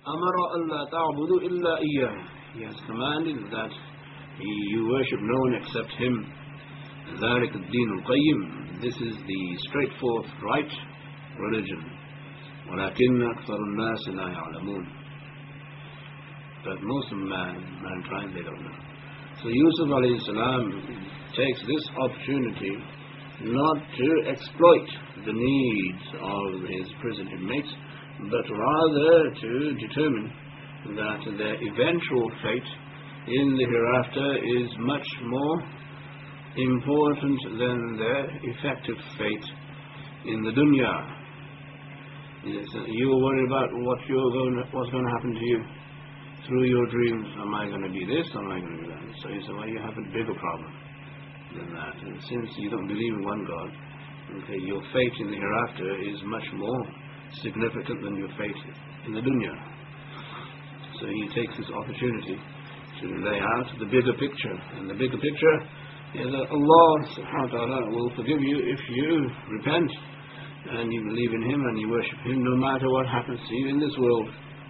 أَمَرَ أَلَّا تَعْبُدُوا إِلَّا إِيَّاهُ. He has commanded that you worship no one except Him. ذَلِكَ الدِّينُ الْقَيِّمُ. This is the straightforward right religion. وَلَكِنَّ أَكْثَرُ النَّاسِ لَا يَعْلَمُونَ. But most of mankind, they don't know. So Yusuf alayhi salam takes this opportunity not to exploit the needs of his prison inmates, but rather to determine that their eventual fate in the hereafter is much more important than their effective fate in the dunya. Yes, you worry about what's going to happen to you through your dreams. Am I going to be this? Am I going to be that? So you say, well, you have a bigger problem than that. And since you don't believe in one God, okay, your fate in the hereafter is much more significant than your fate in the dunya. So he takes this opportunity to lay out the bigger picture. And the bigger picture is that Allah subhanahu wa ta'ala will forgive you if you repent and you believe in Him and you worship Him no matter what happens to you in this world.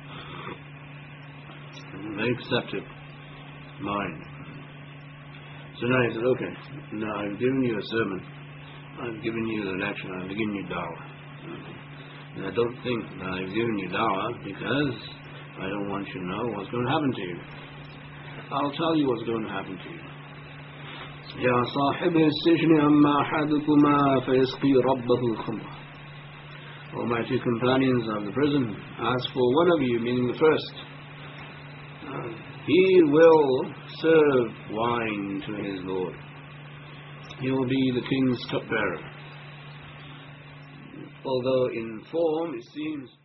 Very perceptive mind. So now he said, okay, now I've given you a sermon, I've given you the lecture, I've given you da'wah. Okay. And I don't think that I've given you da'wah because I don't want you to know what's going to happen to you. I'll tell you what's going to happen to you. يا صاحب السجن أما أحدكما فيسقي ربه الخمر. O my two companions of the prison, as for one of you, meaning the first, he will serve wine to his Lord. He will be the king's cupbearer. Although in form it seems